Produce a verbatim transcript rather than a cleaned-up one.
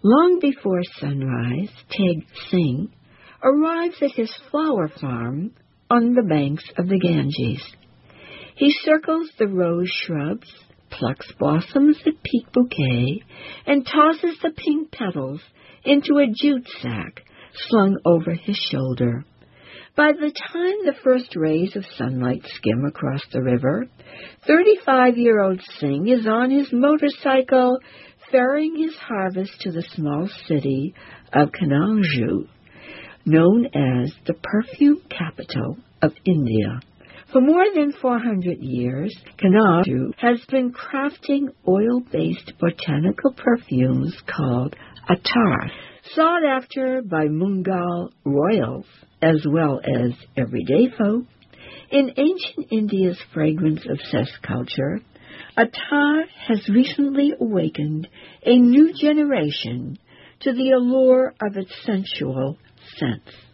Long before sunrise, Teg Singh arrives at his flower farm on the banks of the Ganges. He circles the rose shrubs, plucks blossoms at peak bouquet, and tosses the pink petals into a jute sack slung over his shoulder. By the time the first rays of sunlight skim across the river, thirty-five-year-old Singh is on his motorcycle ferrying his harvest to the small city of Kanauju, known as the perfume capital of India. For more than four hundred years, Kanauju has been crafting oil-based botanical perfumes called attar, sought after by Mughal royals as well as everyday folk. In ancient India's fragrance-obsessed culture, attar has recently awakened a new generation to the allure of its sensual scents.